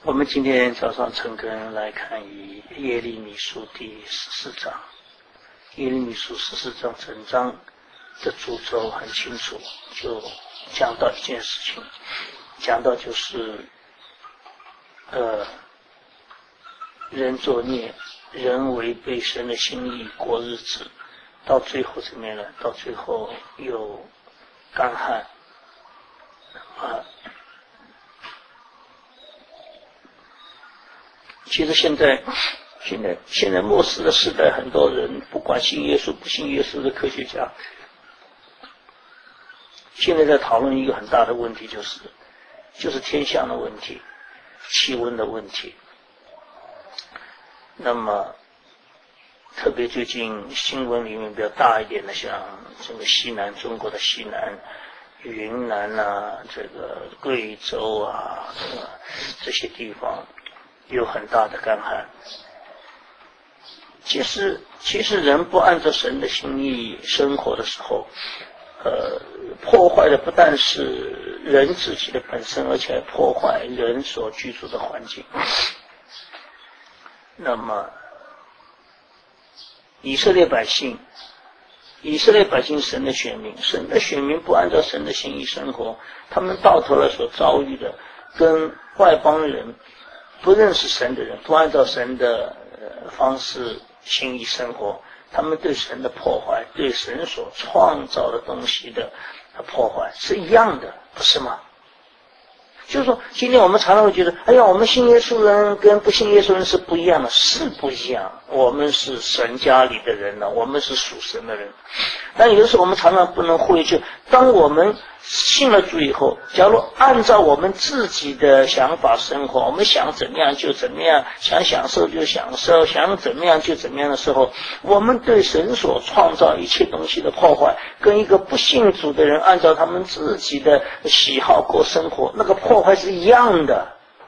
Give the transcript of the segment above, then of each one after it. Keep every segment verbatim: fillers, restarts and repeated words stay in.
我们今天早上晨更来看以耶利米书第十四章，耶利米书十四章整章的主轴很清楚，就讲到一件事情，讲到就是呃人作孽，人违背神的心意过日子，到最后怎么样呢？到最后有干旱啊。其实现在，现在现在末世的时代，很多人不管信耶稣不信耶稣的科学家，现在在讨论一个很大的问题，就是就是天象的问题，气温的问题。那么，特别最近新闻里面比较大一点的，像这个西南中国的西南。云南啊，这个贵州啊，这个这些地方有很大的干旱。其实，其实人不按照神的心意生活的时候，呃，破坏的不但是人自己的本身，而且还破坏人所居住的环境。那么，以色列百姓。以色列百姓神的选民，神的选民不按照神的心意生活，他们到头来所遭遇的，跟外邦人不认识神的人，不按照神的、呃、方式心意生活，他们对神的破坏，对神所创造的东西的破坏是一样的，不是吗？就是说，今天我们常常会觉得，哎呀，我们信耶稣人跟不信耶稣人是不一样的，是不一样。我们是神家里的人了，我们是属神的人。但有的时候我们常常不能忽略，就当我们信了主以后，假如按照我们自己的想法生活，我们想怎么样就怎么样，想享受就享受，想怎么样就怎么样的时候，我们对神所创造一切东西的破坏，跟一个不信主的人按照他们自己的喜好过生活，那个破坏是一样的。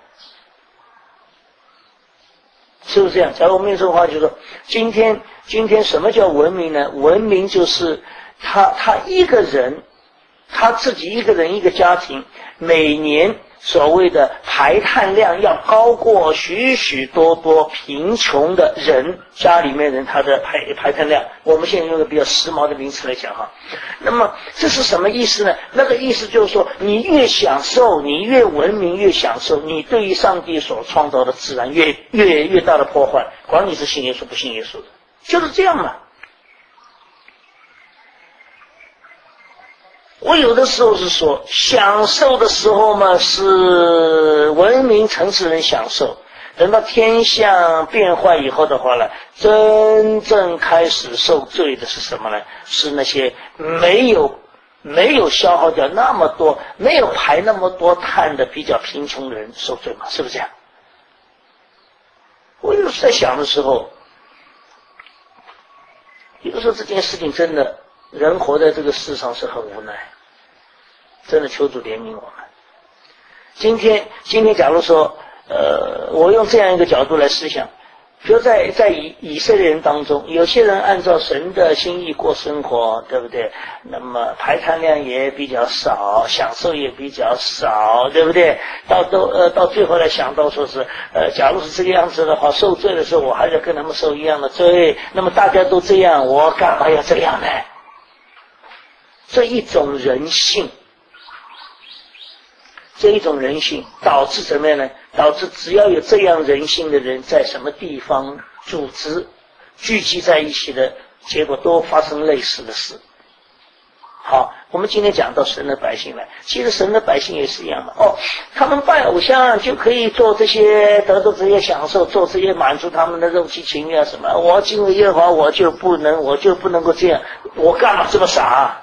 是不是这样？假如我们用这个话就说，今天今天什么叫文明呢？文明就是他他一个人，他自己一个人一个家庭，每年所谓的排碳量要高过许许多多贫穷的人家里面人他的排排碳量。我们现在用个比较时髦的名词来讲哈，那么这是什么意思呢？那个意思就是说，你越享受，你越文明越享受，你对于上帝所创造的自然越越越大的破坏，管你是信耶稣不信耶稣的，就是这样嘛。我有的时候是说，享受的时候嘛，是文明城市人享受，等到天象变坏以后的话呢，真正开始受罪的是什么呢？是那些没有没有消耗掉那么多，没有排那么多碳的比较贫穷的人受罪嘛，是不是这样？我有时在想的时候，有的时候这件事情真的，人活在这个世上是很无奈，真的求主怜悯我们。今天，今天假如说，呃，我用这样一个角度来思想，比如在在以以色列人当中，有些人按照神的心意过生活，对不对？那么排碳量也比较少，享受也比较少，对不对？到都呃到最后来想到说是，呃，假如是这个样子的话，受罪的时候我还是跟他们受一样的罪，那么大家都这样，我干嘛要这样呢？这一种人性。这一种人性导致什么样呢？导致只要有这样人性的人在什么地方组织聚集在一起的结果都发生类似的事。好，我们今天讲到神的百姓来，其实神的百姓也是一样的哦，他们拜偶像就可以做这些得到这些享受，做这些满足他们的肉体情欲啊什么，我敬畏耶和华我就不能我就不能够这样，我干嘛这么傻啊？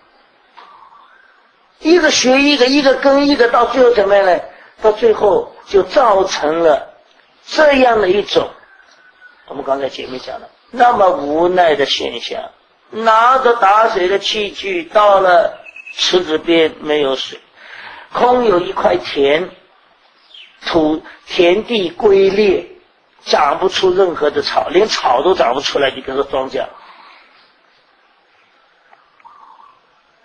一个学一个，一个跟一个，到最后怎么样呢？到最后就造成了这样的一种，我们刚才前面讲的那么无奈的现象。拿着打水的器具到了池子边没有水，空有一块田，土田地龟裂，长不出任何的草，连草都长不出来，你别说庄稼。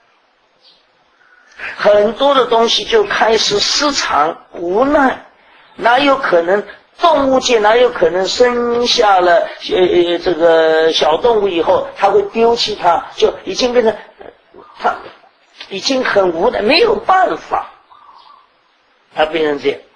很多的东西就开始失常无奈， 哪有可能？动物界哪有可能生下了呃这个小动物以后，它会丢弃它，就已经变成它已经很无奈，没有办法，它变成这样。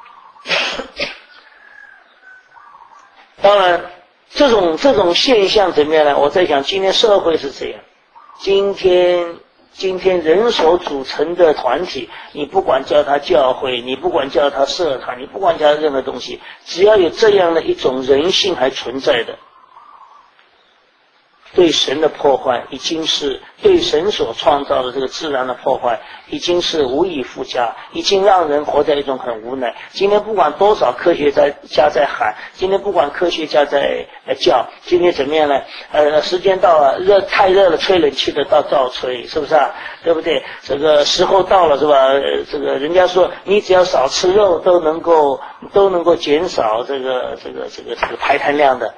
当然，这种这种现象怎么样呢？我在想，今天社会是这样，今天。今天人所组成的团体，你不管叫它教会，你不管叫它社团，你不管叫它任何东西，只要有这样的一种人性还存在的，对神的破坏已经是对神所创造的这个自然的破坏，已经是无以复加，已经让人活在一种很无奈。今天不管多少科学家在喊，今天不管科学家在叫，今天怎么样呢？呃，时间到了，热太热了，吹冷气的到照吹，是不是啊？对不对？这个时候到了，是吧？呃、这个人家说，你只要少吃肉，都能够都能够减少这个这个这个这个排碳量的。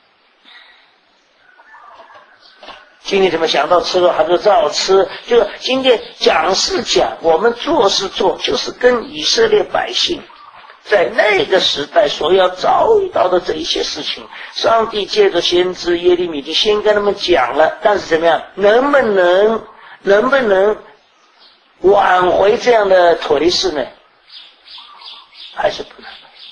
今天怎么想到吃肉还是照吃？就今天讲是讲，我们做是做，就是跟以色列百姓在那个时代所要遭遇到的这一些事情，上帝借着先知耶利米就先跟他们讲了，但是怎么样？能不能能不能挽回这样的颓势呢？还是不能。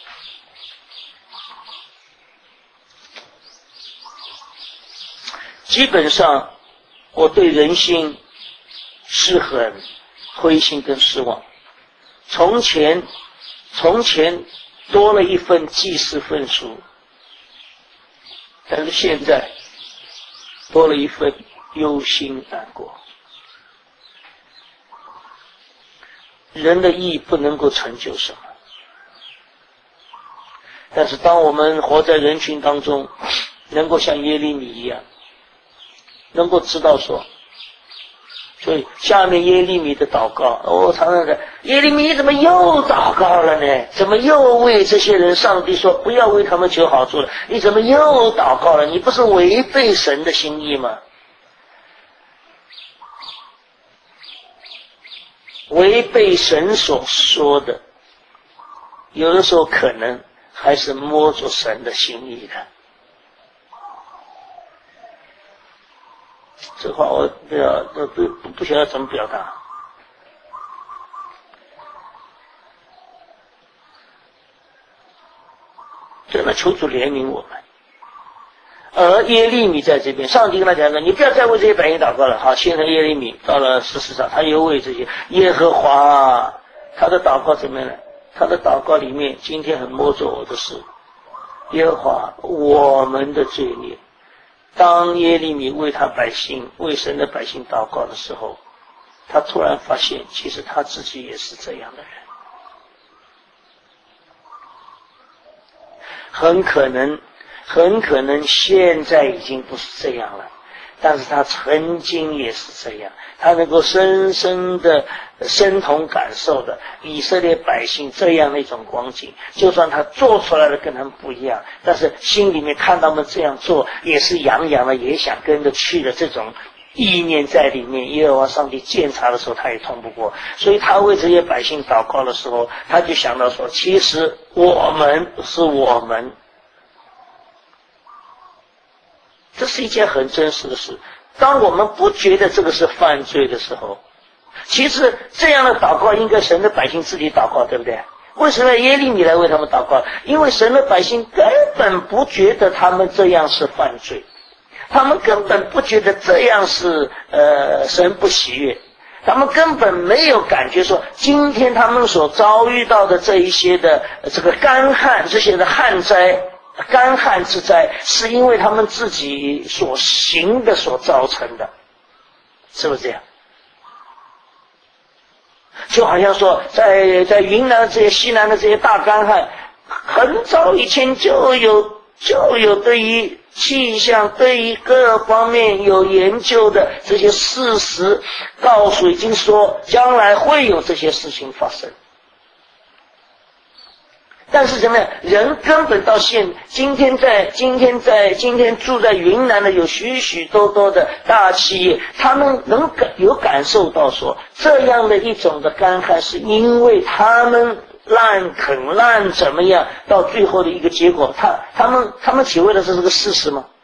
基本上我对人心是很灰心跟失望。从前从前多了一份祭祀份数，但是现在多了一份忧心难过。人的义不能够成就什么，但是当我们活在人群当中，能够像耶利米一样，能够知道说，所以下面耶利米的祷告，我、哦、常常在耶利米你怎么又祷告了呢？怎么又为这些人，上帝说不要为他们求好处了，你怎么又祷告了？你不是违背神的心意吗？违背神所说的，有的时候可能还是摸着神的心意的。这话我不要不不不晓得怎么表达。真的求主怜悯我们。而耶利米在这边，上帝跟他讲说：“你不要再为这些百姓祷告了。”好，现在耶利米到了十四章，他又为这些耶和华，他的祷告怎么样呢？他的祷告里面，今天很摸着我的是耶和华我们的罪孽。当耶利米为他百姓、为神的百姓祷告的时候，他突然发现，其实他自己也是这样的人，很可能。很可能现在已经不是这样了，但是他曾经也是这样，他能够深深的深同感受的以色列百姓这样的一种光景，就算他做出来的跟他们不一样，但是心里面看他们这样做，也是洋洋的，也想跟着去的这种意念在里面。耶和华上帝鉴察的时候，他也通不过，所以他为这些百姓祷告的时候，他就想到说，其实我们是我们。这是一件很真实的事。当我们不觉得这个是犯罪的时候，其实这样的祷告应该神的百姓自己祷告，对不对？为什么耶利米来为他们祷告？因为神的百姓根本不觉得他们这样是犯罪，他们根本不觉得这样是呃神不喜悦，他们根本没有感觉说今天他们所遭遇到的这一些的这个干旱，这些的旱灾。干旱之灾是因为他们自己所行的所造成的，是不是这样？就好像说在在云南这些西南的这些大干旱，很早以前就有就有对于气象对于各方面有研究的这些事实告诉，已经说将来会有这些事情发生。但是怎么样？人根本到现今天在今天在今天住在云南的有许许多多的大企业，他们能感有感受到说，这样的一种的干旱是因为他们滥垦滥怎么样，到最后的一个结果，他他们他们体会的这是个事实吗？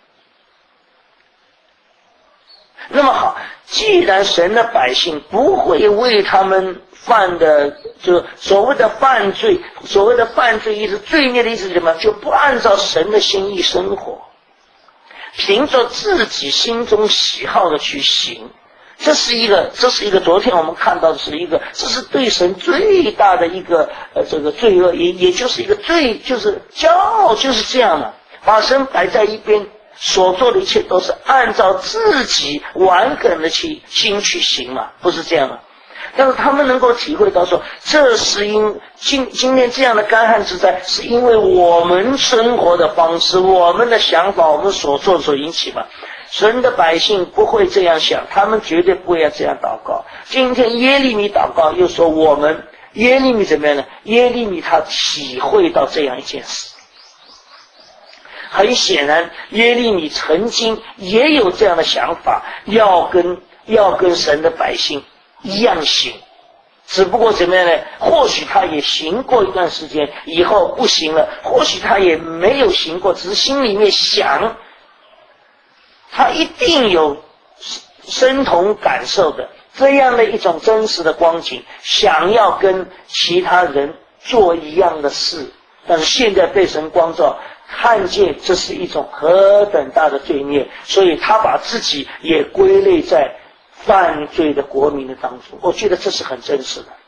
那么好，既然神的百姓不会为他们犯的就所谓的犯罪，所谓的犯罪意思罪孽的意思是什么？就不按照神的心意生活，凭着自己心中喜好的去行。这是一个，这是一个，昨天我们看到的是一个，这是对神最大的一个呃这个罪恶，也也就是一个罪，就是骄傲，就是这样的，把神摆在一边，所做的一切都是按照自己完梗的去心去行嘛，不是这样的。但是他们能够体会到说，这是因今今天这样的干旱之灾，是因为我们生活的方式、我们的想法、我们所做所引起吧。神的百姓不会这样想，他们绝对不会要这样祷告。今天耶利米祷告又说我们，耶利米怎么样呢？耶利米他体会到这样一件事。很显然，耶利米曾经也有这样的想法，要跟要跟神的百姓一样行，只不过怎么样呢？或许他也行过一段时间，以后不行了；或许他也没有行过，只是心里面想。他一定有身同感受的这样的一种真实的光景，想要跟其他人做一样的事，但是现在被神光照，看见这是一种何等大的罪孽，所以他把自己也归类在犯罪的国民的当中。我觉得这是很真实的，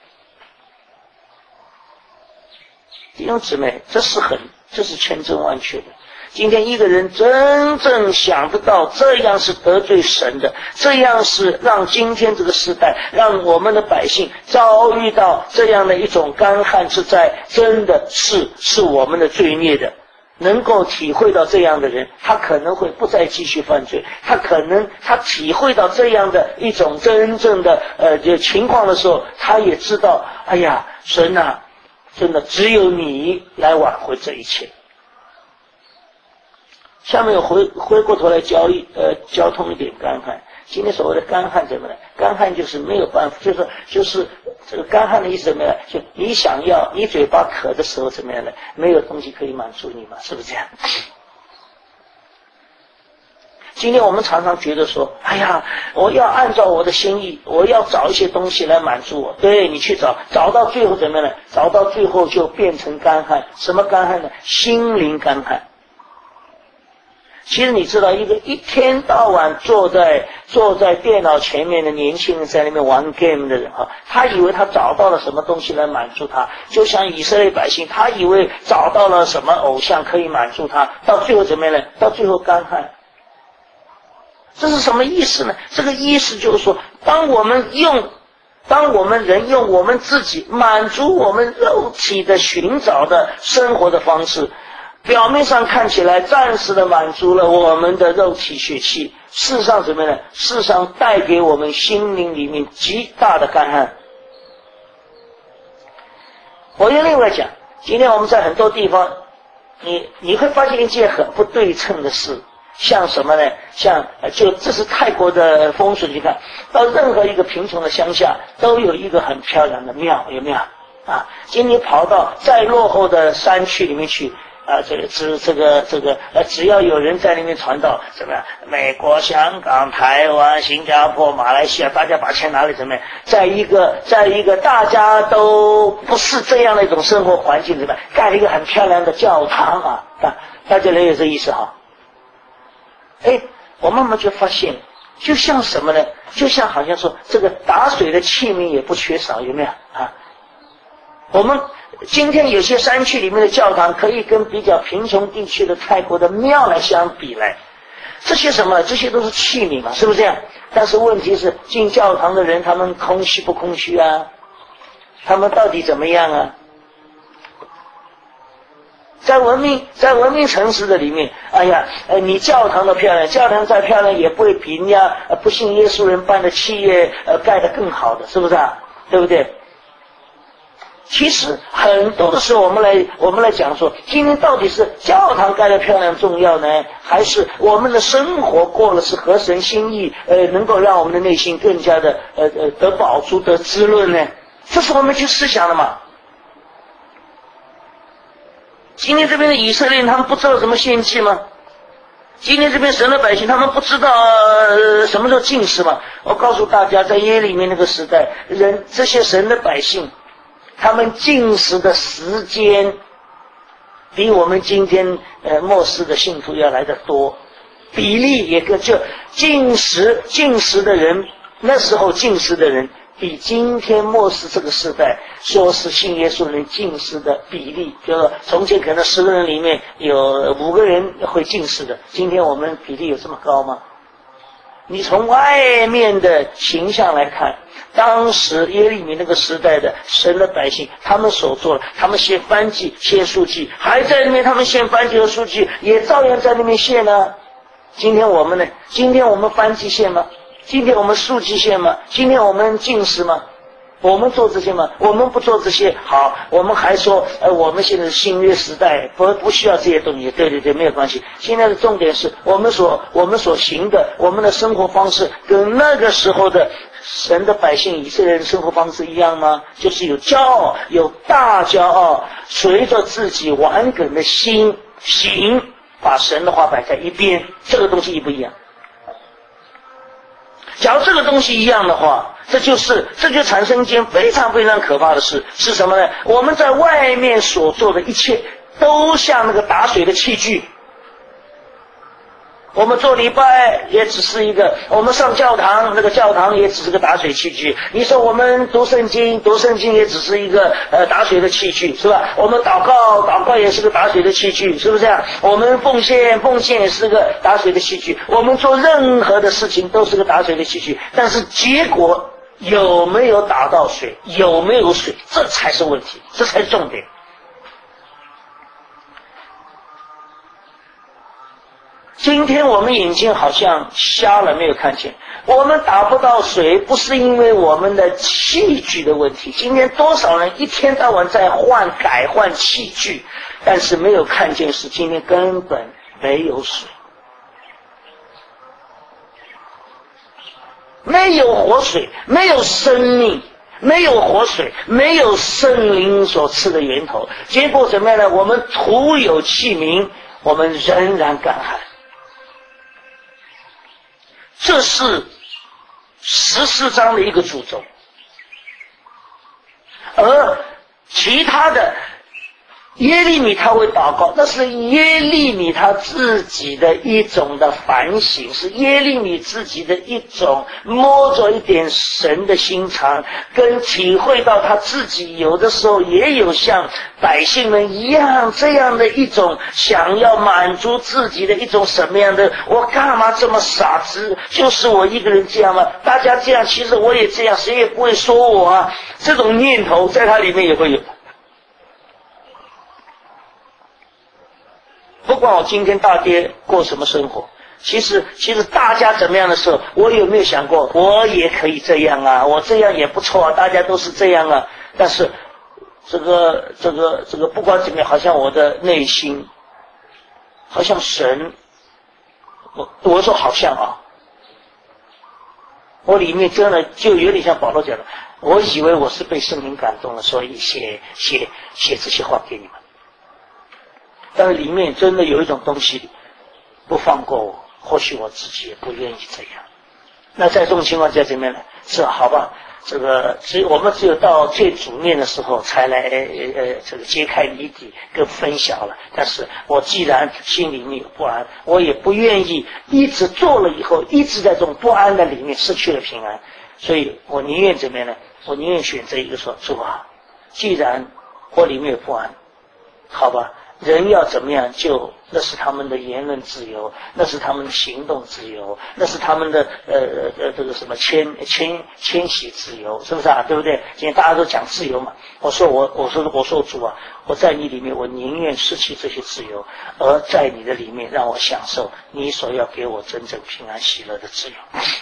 弟兄姊妹，这是很这是千真万确的。今天一个人真正想得到这样是得罪神的，这样是让今天这个时代，让我们的百姓遭遇到这样的一种干旱之灾，真的是是我们的罪孽的。能够体会到这样的人，他可能会不再继续犯罪，他可能他体会到这样的一种真正的呃情况的时候，他也知道，哎呀，神啊，真的只有你来挽回这一切。下面我回回过头来交易呃交通一点干旱。今天所谓的干旱怎么呢？干旱就是没有办法，就是就是这个干旱的意思怎么样？就你想要，你嘴巴渴的时候怎么样呢？没有东西可以满足你嘛，是不是这样？今天我们常常觉得说，哎呀，我要按照我的心意，我要找一些东西来满足我。对，你去找，找到最后怎么样呢？找到最后就变成干旱。什么干旱呢？心灵干旱。其实你知道，一个一天到晚坐在坐在电脑前面的年轻人，在那边玩 game 的人哈，他以为他找到了什么东西来满足他，就像以色列百姓，他以为找到了什么偶像可以满足他，到最后怎么样呢？到最后干旱。这是什么意思呢？这个意思就是说，当我们用当我们人用我们自己满足我们肉体的寻找的生活的方式，表面上看起来暂时的满足了我们的肉体血气，事实上怎么样呢？事实上带给我们心灵里面极大的干旱。我用另外讲，今天我们在很多地方，你你会发现一件很不对称的事，像什么呢？像就这是泰国的风水，你看到任何一个贫穷的乡下都有一个很漂亮的庙，有没有啊？今天跑到再落后的山区里面去啊，这个只这个这个呃，只要有人在那边传道，怎么样？美国、香港、台湾、新加坡、马来西亚，大家把钱拿来怎么样？在一个在一个大家都不是这样的一种生活环境里面，盖了一个很漂亮的教堂啊！大大家理解这意思哈？哎，我慢慢就发现，就像什么呢？就像好像说这个打水的器皿也不缺少，有没有啊？我们今天有些山区里面的教堂可以跟比较贫穷地区的泰国的庙来相比来，这些什么？这些都是器皿嘛，是不是这样？但是问题是，进教堂的人他们空虚不空虚啊？他们到底怎么样啊？在文明在文明城市的里面，哎呀，呃，你教堂的漂亮，教堂再漂亮也不会比人家呃不信耶稣人办的企业呃盖得更好的，是不是啊？对不对？其实很多的时候，我们来我们来讲说，今天到底是教堂盖得漂亮重要呢，还是我们的生活过了是合神心意，呃，能够让我们的内心更加的呃呃得饱足、得滋润呢？这是我们去思想的嘛。 今天这边的以色列人，他们不知道怎么献祭吗？今天这边神的百姓，他们不知道、呃、什么时候禁食吗？我告诉大家，在耶利米那个时代，人这些神的百姓，他们禁食的时间比我们今天呃末世的信徒要来得多，比例也个就禁食禁食的人，那时候禁食的人比今天末世这个时代说是信耶稣人禁食的比例，就是从前可能十个人里面有五个人会禁食的，今天我们比例有这么高吗？你从外面的形象来看，当时耶利米那个时代的神的百姓，他们所做的，他们献燔祭、献素祭，还在那边他们献燔祭和素祭，也照样在那边献呢。今天我们呢？今天我们燔祭献吗？今天我们素祭献吗？今天我们禁食吗？我们做这些吗？我们不做这些。好，我们还说，呃，我们现在是新约时代，不不需要这些东西。对对对，没有关系。现在的重点是我们所我们所行的，我们的生活方式跟那个时候的神的百姓以色列人生活方式一样吗？就是有骄傲，有大骄傲，随着自己顽梗的心行，把神的话摆在一边。这个东西一不一样？假如这个东西一样的话，这就是这就产生一件非常非常可怕的事，是什么呢？我们在外面所做的一切都像那个打水的器具。我们做礼拜也只是一个，我们上教堂，那个教堂也只是个打水器具。你说我们读圣经，读圣经也只是一个呃打水的器具，是吧？我们祷告，祷告也是个打水的器具，是不是这样？我们奉献，奉献也是个打水的器具。我们做任何的事情都是个打水的器具，但是结果有没有打到水，有没有水，这才是问题，这才是重点。今天我们眼睛好像瞎了，没有看见。我们打不到水，不是因为我们的器具的问题。今天多少人一天到晚在换改换器具，但是没有看见是今天根本没有水，没有活水，没有生命，没有活水，没有圣灵所赐的源头。结果怎么样呢？我们徒有器皿，我们仍然干旱。这是十四章的一个主轴，而其他的耶利米他会祷告，那是耶利米他自己的一种的反省，是耶利米自己的一种摸着一点神的心肠，跟体会到他自己有的时候也有像百姓们一样这样的一种想要满足自己的一种什么样的，我干嘛这么傻子，就是我一个人这样吗？大家这样，其实我也这样，谁也不会说我啊，这种念头在他里面也会有。不管我今天大爹过什么生活，其实其实大家怎么样的时候，我有没有想过我也可以这样啊，我这样也不错啊，大家都是这样啊。但是这个这个这个不管怎么样，好像我的内心好像神，我我说好像啊，我里面真的就有点像保罗讲的，我以为我是被圣灵感动了，所以写写写这些话给你们。但是里面真的有一种东西不放过我，或许我自己也不愿意这样。那在这种情况下怎么样呢？是好吧，这个只我们只有到最主面的时候才来呃这个揭开谜底跟分享了。但是我既然心里面有不安，我也不愿意一直做了以后一直在这种不安的里面失去了平安，所以我宁愿怎么样呢？我宁愿选择一个说，主啊，既然我里面有不安，好吧，人要怎么样就那是他们的言论自由，那是他们的行动自由，那是他们的呃呃这个什么迁迁迁徙自由，是不是啊？对不对？今天大家都讲自由嘛。我说我我说我说主啊，我在你里面，我宁愿失去这些自由，而在你的里面让我享受你所要给我真正平安喜乐的自由。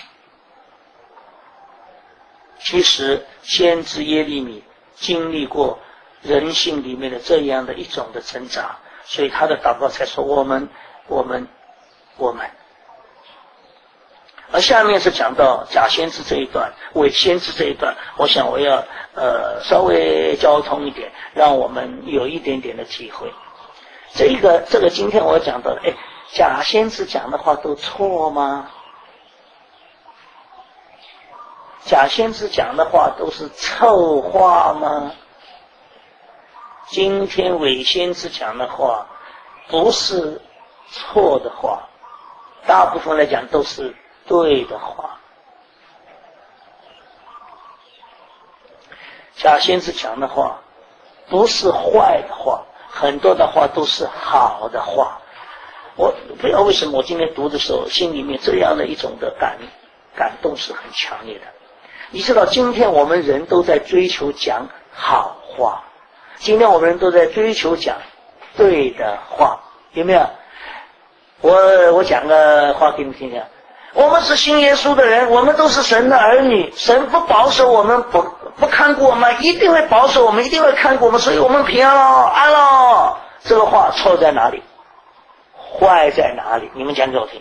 其实先知耶利米经历过人性里面的这样的一种的挣扎，所以他的祷告才说我们我们我们。而下面是讲到假先知这一段，伪先知这一段，我想我要呃稍微交通一点，让我们有一点点的体会。 这个这个今天我讲到的，哎，假先知讲的话都错吗？假先知讲的话都是臭话吗？今天伪先知讲的话不是错的话，大部分来讲都是对的话。假先知讲的话不是坏的话，很多的话都是好的话。我不知道为什么我今天读的时候心里面这样的一种的感感动是很强烈的。你知道今天我们人都在追求讲好话，今天我们人都在追求讲对的话，有没有？我我讲个话给你听听。我们是信耶稣的人，我们都是神的儿女，神不保守我们，不不看顾我们，一定会保守我们，一定会看顾我们，所以我们平安咯，安咯。这个话错在哪里？坏在哪里？你们讲给我听。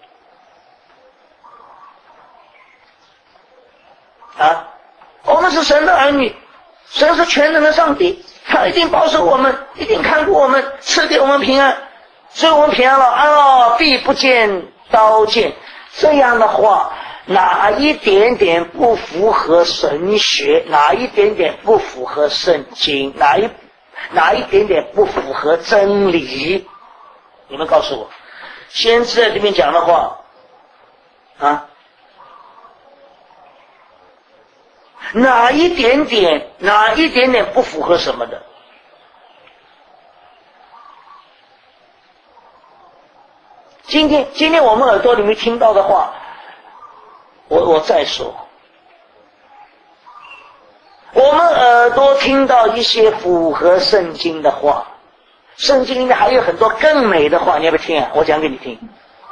啊，我们是神的儿女，神是全能的上帝，他一定保守我们，一定看顾我们，赐给我们平安，所以我们平安了，安了，必不见刀剑。这样的话，哪一点点不符合神学，哪一点点不符合圣经，哪一哪一点点不符合真理？你们告诉我，先知在这边讲的话啊，哪一点点哪一点点不符合什么的？今天今天我们耳朵里面听到的话，我我再说，我们耳朵听到一些符合圣经的话，圣经里面还有很多更美的话，你要不要听啊？我讲给你听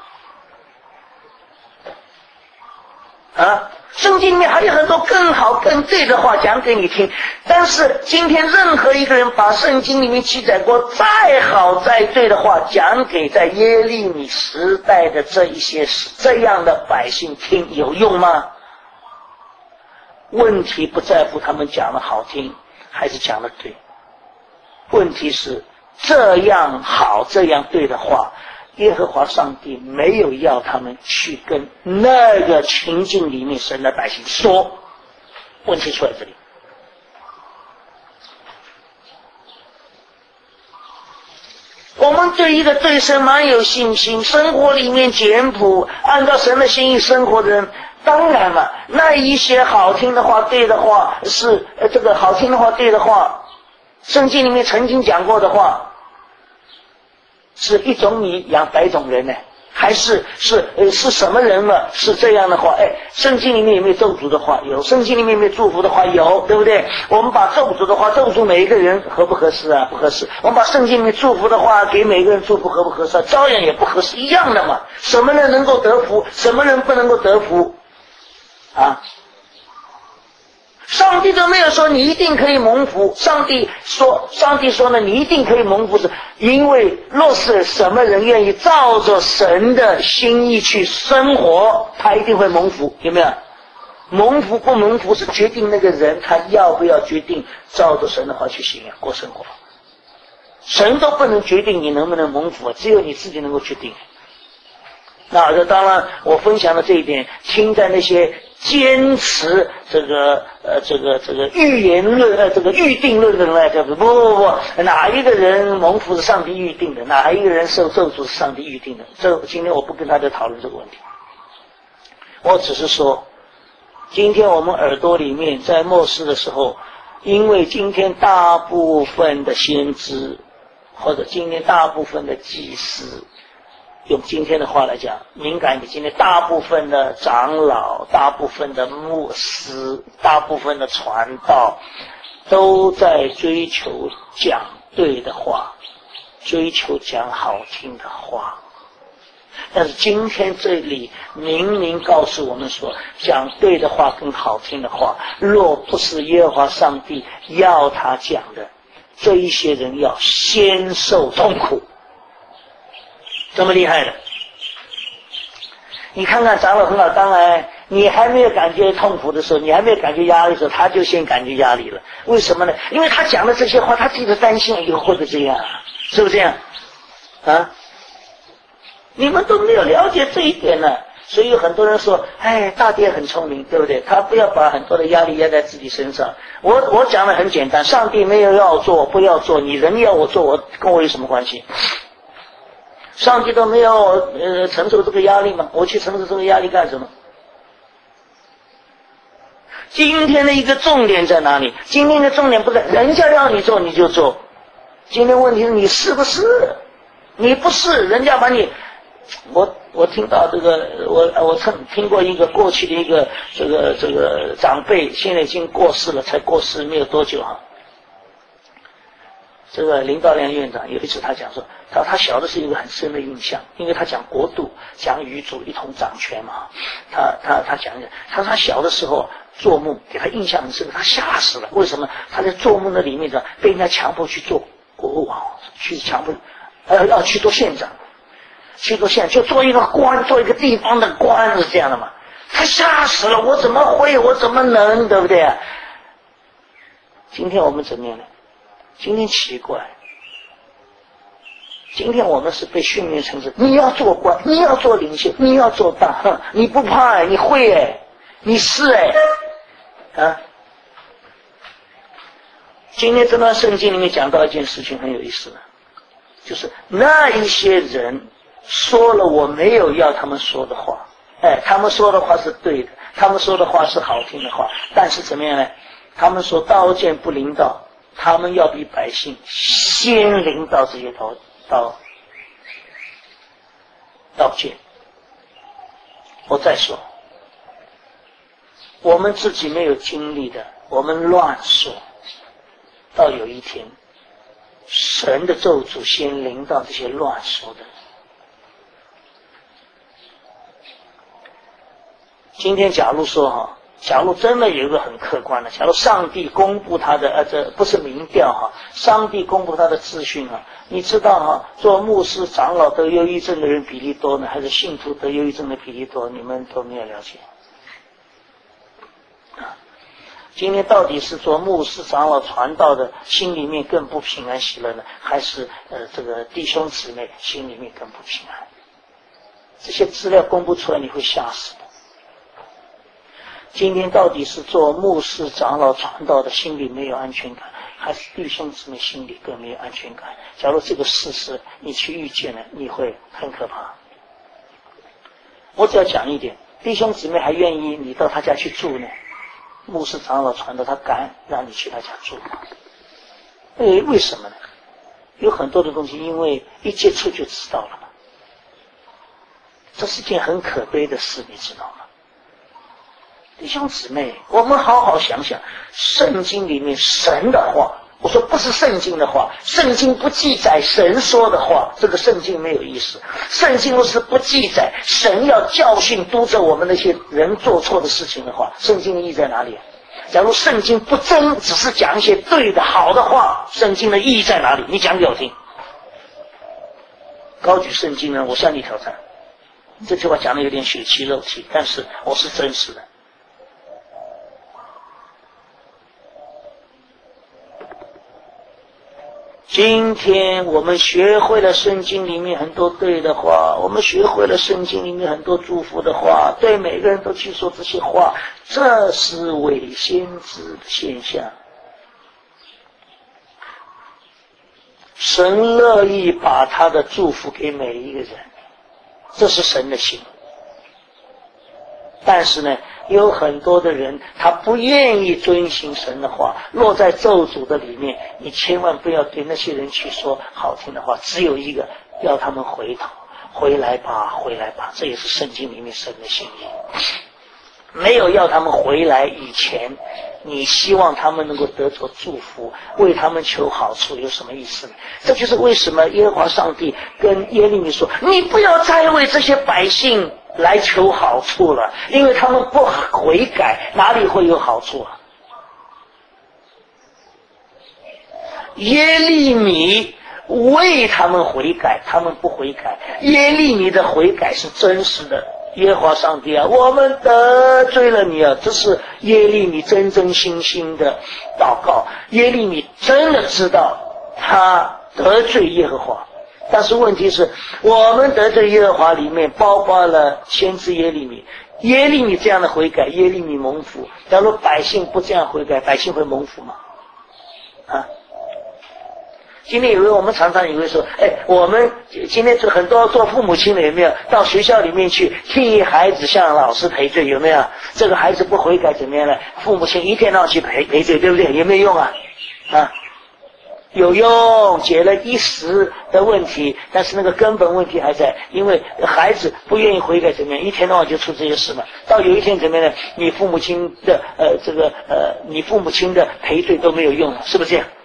啊！圣经里面还有很多更好更对的话讲给你听，但是今天任何一个人把圣经里面记载过再好再对的话讲给在耶利米时代的这一些这样的百姓听，有用吗？问题不在乎他们讲的好听还是讲的对，问题是这样好这样对的话，耶和华上帝没有要他们去跟那个情境里面神的百姓说，问题出在这里。我们对一个对神蛮有信心，生活里面简朴，按照神的心意生活的人，当然了，那一些好听的话对的话是呃这个好听的话对的话，圣经里面曾经讲过的话，是一种米养百种人呢，还是是呃是什么人呢？是这样的话，哎，圣经里面有没有咒诅的话？有。圣经里面有没有祝福的话？有，对不对？我们把咒诅的话咒诅每一个人合不合适啊？不合适。我们把圣经里面祝福的话给每个人祝福合不合适啊？照样也不合适，一样的嘛。什么人能够得福？什么人不能够得福？啊？上帝都没有说你一定可以蒙福，上帝说，上帝说呢，你一定可以蒙福，是因为若是什么人愿意照着神的心意去生活，他一定会蒙福，有没有？蒙福不蒙福是决定那个人他要不要决定照着神的话去行啊，过生活。神都不能决定你能不能蒙福，只有你自己能够决定。那这当然，我分享的这一点，听在那些坚持这个呃这个这个预言论呃这个预定论的人来讲，不不不不，哪一个人蒙福是上帝预定的，哪一个人受咒诅是上帝预定的？这今天我不跟大家讨论这个问题，我只是说，今天我们耳朵里面在末世的时候，因为今天大部分的先知或者今天大部分的祭司，用今天的话来讲，敏感一点，今天大部分的长老、大部分的牧师、大部分的传道，都在追求讲对的话，追求讲好听的话。但是今天这里明明告诉我们说，讲对的话跟好听的话，若不是耶和华上帝要他讲的，这一些人要先受痛苦。这么厉害的，你看看长老很好，当然你还没有感觉痛苦的时候，你还没有感觉压力的时候，他就先感觉压力了。为什么呢？因为他讲的这些话，他自己的担心以后会不会这样，是不是这样？ 啊，你们都没有了解这一点呢。所以有很多人说，哎，大爹很聪明，对不对？他不要把很多的压力压在自己身上。我我讲的很简单，上帝没有要我做，不要做，你人要我做，我跟我有什么关系？上帝都没有呃承受这个压力嘛，我去承受这个压力干什么？今天的一个重点在哪里？今天的重点不是人家让你做你就做，今天问题是你是不是？你不是，人家把你，我我听到这个，我我听听过一个过去的一个这个这个长辈，现在已经过世了，才过世没有多久哈。这个林道亮院长有一次他讲说，他他小的是一个很深的印象，因为他讲国度，讲宇宙一统掌权嘛。他他他讲讲，他说他小的时候做梦给他印象很深，他吓死了。为什么？他在做梦的里面呢，被人家强迫去做国王，去强迫呃要去做县长，去做县长就做一个官，做一个地方的官是这样的嘛。他吓死了，我怎么会？我怎么能？对不对啊？今天我们怎么样呢？今天奇怪，今天我们是被训练成是你要做官，你要做领袖，你要做大，哼，你不怕哎，你会哎，你是哎，啊！今天这段圣经里面讲到一件事情很有意思的，就是那一些人说了我没有要他们说的话，哎，他们说的话是对的，他们说的话是好听的话，但是怎么样呢？他们说刀剑不临到。他们要比百姓先临到这些刀刀刀剑。我再说，我们自己没有经历的，我们乱说，到有一天，神的咒诅先临到这些乱说的人。今天假如说哈。假如真的有一个很客观的，假如上帝公布他的呃，这不是民调哈，上帝公布他的资讯哈，你知道哈，做牧师长老得忧郁症的人比例多呢，还是信徒得忧郁症的比例多？你们都没有了解啊。今天到底是做牧师长老传道的心里面更不平安喜乐呢，还是呃这个弟兄姊妹心里面更不平安？这些资料公布出来，你会吓死的。今天到底是做牧师长老传道的心里没有安全感，还是弟兄姊妹心里更没有安全感？假如这个事实你去遇见了，你会很可怕。我只要讲一点，弟兄姊妹还愿意你到他家去住呢，牧师长老传道他敢让你去他家住吗？哎，为什么呢？有很多的东西因为一接触就知道了嘛，这是件很可悲的事，你知道吗？弟兄姊妹，我们好好想想圣经里面神的话，我说不是圣经的话，圣经不记载神说的话，这个圣经没有意思。圣经若是不记载神要教训督责我们那些人做错的事情的话，圣经的意义在哪里？假如圣经不真，只是讲一些对的好的话，圣经的意义在哪里？你讲给我听。高举圣经呢，我向你挑战。这句话讲的有点血气肉气，但是我是真实的。今天我们学会了圣经里面很多对的话，我们学会了圣经里面很多祝福的话，对每个人都去说这些话，这是伪先知的现象。神乐意把他的祝福给每一个人，这是神的心。但是呢，有很多的人他不愿意遵行神的话，落在咒诅的里面。你千万不要对那些人去说好听的话，只有一个，要他们回头，回来吧，回来吧，这也是圣经里面神的心意。没有要他们回来以前，你希望他们能够得着祝福，为他们求好处，有什么意思呢？这就是为什么耶和华上帝跟耶利米说，你不要再为这些百姓来求好处了，因为他们不悔改，哪里会有好处啊？耶利米为他们悔改，他们不悔改。耶利米的悔改是真实的。耶和华上帝啊，我们得罪了你啊！这是耶利米真真心心的祷告。耶利米真的知道他得罪耶和华， 但是问题是，我们得罪耶和华里面包括了先知耶利米，耶利米这样的悔改，耶利米蒙福。假如百姓不这样悔改，百姓会蒙福吗？啊？今天以为我们常常以为说，哎，我们今天很多做父母亲的有没有到学校里面去替孩子向老师赔罪？有没有？这个孩子不悔改怎么样呢？父母亲一天到晚去赔赔罪，对不对？有没有用啊？啊，有用，解了一时的问题，但是那个根本问题还在，因为孩子不愿意悔改怎么样？一天到晚就出这些事嘛。到有一天怎么样呢？你父母亲的呃这个呃你父母亲的赔罪都没有用了，是不是这样？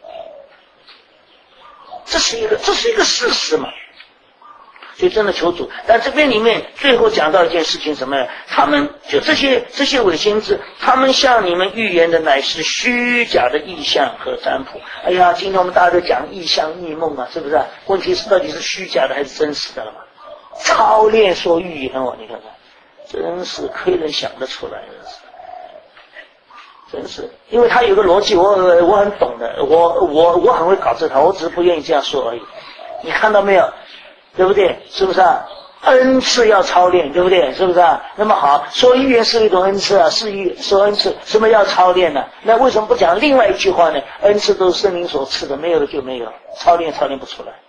这是一个，这是一个事实嘛。所以真的求主，但这边里面最后讲到一件事情什么呢？他们就这些这些伪先知，他们向你们预言的乃是虚假的意象和占卜。哎呀，今天我们大家都讲意象异梦啊，是不是？问题是到底是虚假的还是真实的了嘛？操练说预言哦，你看看，真是亏人想得出来的是。真是，因为他有个逻辑，我我很懂的，我我我很会搞这套，我只是不愿意这样说而已。你看到没有？对不对？是不是啊？恩赐要操练，对不对？是不是啊？那么好，说预言是一种恩赐啊，是预说恩赐，什么要操练呢？那为什么不讲另外一句话呢？恩赐都是圣灵所赐的，没有的就没有，操练操练不出来。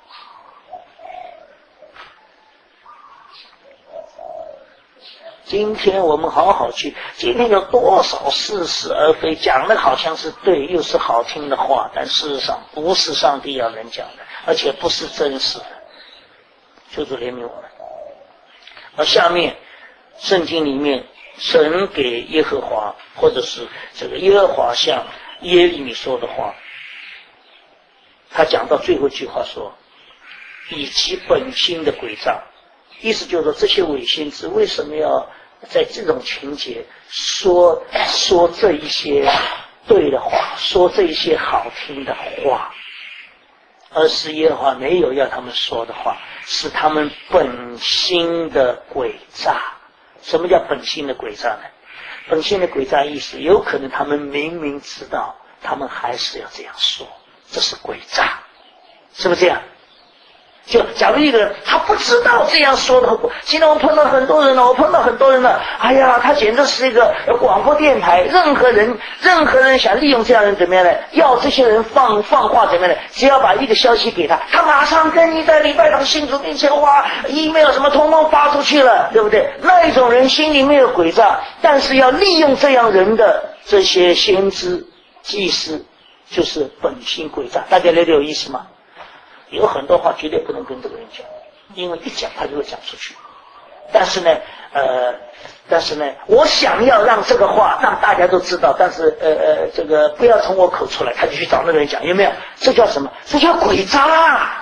今天我们好好去，今天有多少似是而非，讲的好像是对，又是好听的话，但事实上不是上帝要人讲的，而且不是真实的。求主怜悯我们。而下面圣经里面神给耶和华，或者是这个耶和华向耶利米说的话，他讲到最后一句话说，以其本心的诡诈，意思就是说这些伪先知为什么要在这种情节说说这一些对的话，说这一些好听的话，而是耶和华没有要他们说的话，是他们本心的诡诈。什么叫本心的诡诈呢？本心的诡诈意思，有可能他们明明知道，他们还是要这样说，这是诡诈，是不是这样？就假如一个人他不知道这样说的后果，现在我碰到很多人了，我碰到很多人了，哎呀，他简直是一个广播电台，任何人任何人想利用这样的人怎么样呢？要这些人放放话怎么样呢？只要把一个消息给他，他马上跟你在礼拜堂信主面前哇 email 什么通通发出去了，对不对？那一种人心里没有诡诈，但是要利用这样人的这些先知祭司，就是本性诡诈。大家了解有意思吗？有很多话绝对不能跟这个人讲，因为一讲他就会讲出去。但是呢，呃，但是呢，我想要让这个话让大家都知道，但是呃呃，这个不要从我口出来，他就去找那个人讲，有没有？这叫什么？这叫诡诈。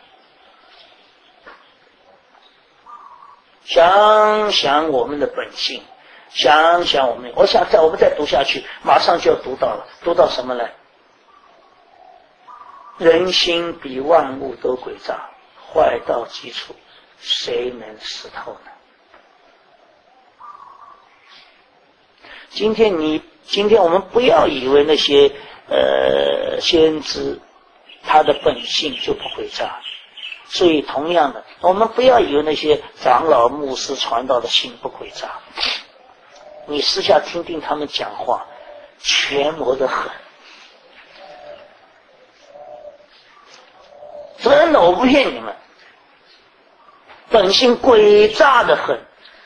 想想我们的本性，想想我们，我想在我们再读下去，马上就要读到了，读到什么呢？人心比万物都诡诈，坏到极处，谁能识透呢？今天你，今天我们不要以为那些呃先知他的本性就不诡诈，所以同样的，我们不要以为那些长老、牧师、传道的心不诡诈。你私下听听他们讲话，权谋得很。真的，我不骗你们，本性诡诈的很，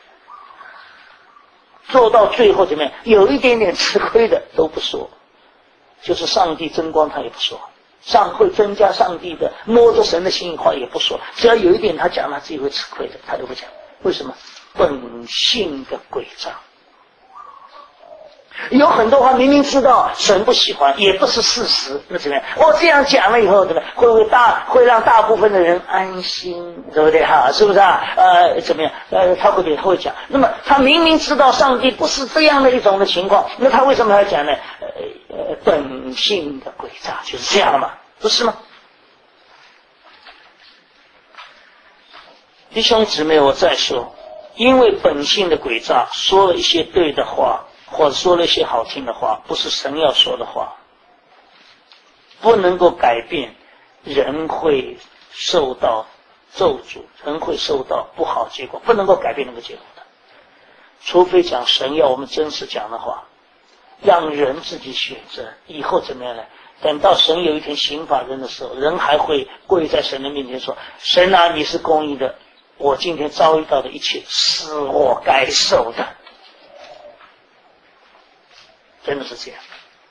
做到最后怎么样？有一点点吃亏的都不说，就是上帝增光他也不说，上会增加上帝的摸着神的心意话也不说，只要有一点他讲他自己会吃亏的，他都不讲。为什么？本性的诡诈。有很多话明明知道神不喜欢，也不是事实，那怎么样？我这样讲了以后，怎么样？会不会大会让大部分的人安心，对不对哈？是不是啊？呃，怎么样？呃，他会不会他会讲？那么他明明知道上帝不是这样的一种的情况，那他为什么要讲呢？呃呃，本性的诡诈就是这样的嘛，不是吗？弟兄姊妹，我再说，因为本性的诡诈，说了一些对的话。或者说了一些好听的话，不是神要说的话，不能够改变人会受到咒诅，人会受到不好结果，不能够改变那个结果的。除非讲神要我们真实讲的话，让人自己选择以后怎么样呢？等到神有一天刑罚人的时候，人还会跪在神的面前说：神啊，你是公义的，我今天遭遇到的一切是我该受的。真的是这样。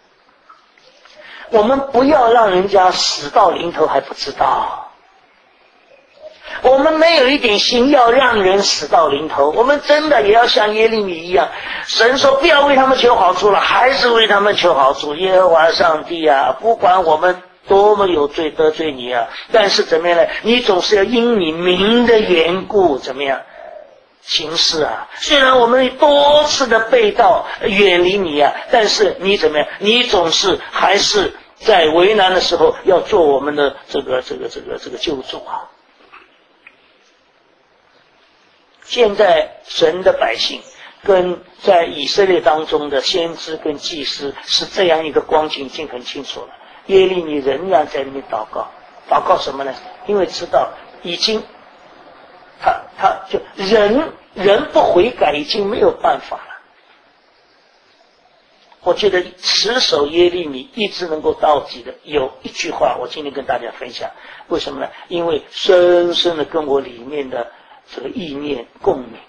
我们不要让人家死到临头还不知道，我们没有一点心要让人死到临头，我们真的也要像耶利米一样，神说不要为他们求好处了，还是为他们求好处。耶和华上帝啊，不管我们多么有罪得罪你啊，但是怎么样呢？你总是要因你名的缘故怎么样行事啊？虽然我们多次的背道远离你啊，但是你怎么样？你总是还是在为难的时候要做我们的这个这个这个这个救主啊。现在神的百姓跟在以色列当中的先知跟祭司是这样一个光景，已经很清楚了。耶利米仍然在那边祷告，祷告什么呢？因为知道已经他他就人人不悔改已经没有办法了。我觉得持守耶利米一直能够到底的有一句话，我今天跟大家分享。为什么呢？因为深深的跟我里面的这个意念共鸣。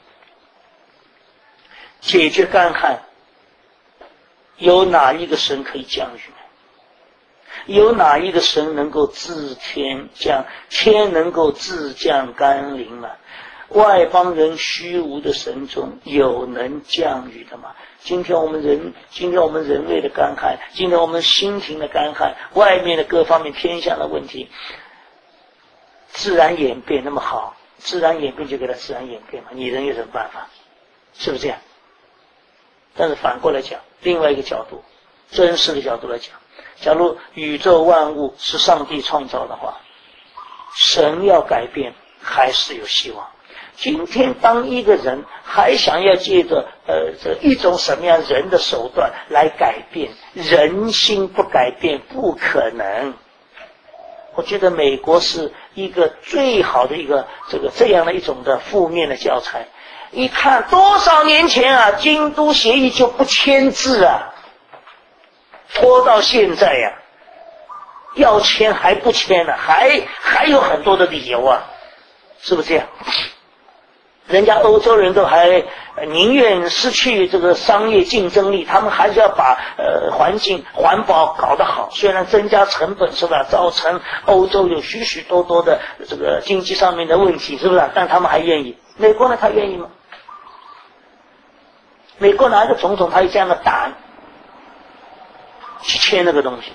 解决干旱，有哪一个神可以降雨呢？有哪一个神能够自天降天能够自降甘霖吗？外邦人虚无的神中有能降雨的吗？今天我们人今天我们人类的干旱，今天我们心庭的干旱，外面的各方面天下的问题，自然演变那么好，自然演变就给它自然演变嘛，你人有什么办法？是不是这样？但是反过来讲，另外一个角度，真实的角度来讲，假如宇宙万物是上帝创造的话，神要改变还是有希望。今天当一个人还想要借着呃这一种什么样人的手段来改变人心，不改变不可能。我觉得美国是一个最好的一个这个这样的一种的负面的教材。一看多少年前啊，京都协议就不签字啊，拖到现在呀、啊，要签还不签呢、啊，还还有很多的理由啊，是不是这样？人家欧洲人都还宁愿失去这个商业竞争力，他们还是要把呃环境环保搞得好，虽然增加成本是吧，造成欧洲有许许多多的这个经济上面的问题是不是？但他们还愿意。美国呢，他愿意吗？美国哪一个总统他有这样的胆去签那个东西？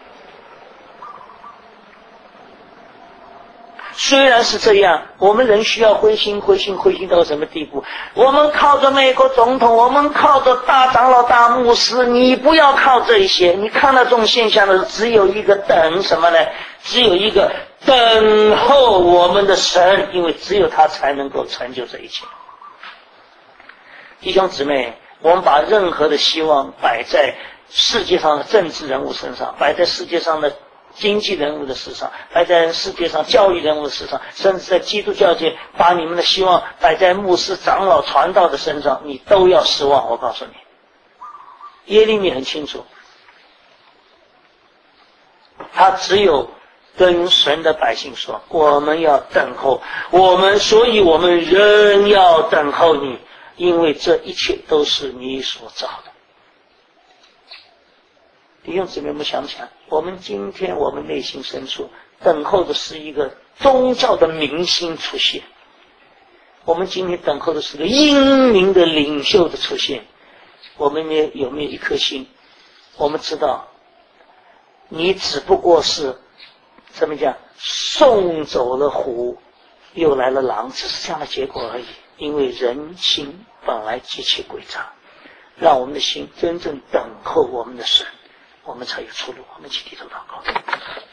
虽然是这样，我们人需要灰心灰心灰心到什么地步？我们靠着美国总统，我们靠着大长老大牧师，你不要靠这一些。你看到这种现象的只有一个等什么呢？只有一个等候我们的神，因为只有他才能够成就这一切。弟兄姊妹，我们把任何的希望摆在世界上的政治人物身上，摆在世界上的经济人物的事上，摆在世界上教育人物的事上，甚至在基督教界把你们的希望摆在牧师长老传道的身上，你都要失望。我告诉你，耶利米很清楚，他只有跟神的百姓说，我们要等候我们，所以我们仍要等候你，因为这一切都是你所造的。弟兄姊妹们，想想我们今天我们内心深处等候的是一个宗教的明星出现，我们今天等候的是个英明的领袖的出现。我们也有没有一颗心，我们知道你只不过是怎么讲，送走了虎又来了狼，只是这样的结果而已。因为人心本来极其诡诈，让我们的心真正等候我们的神，我们才有出路。我们一起低头祷告。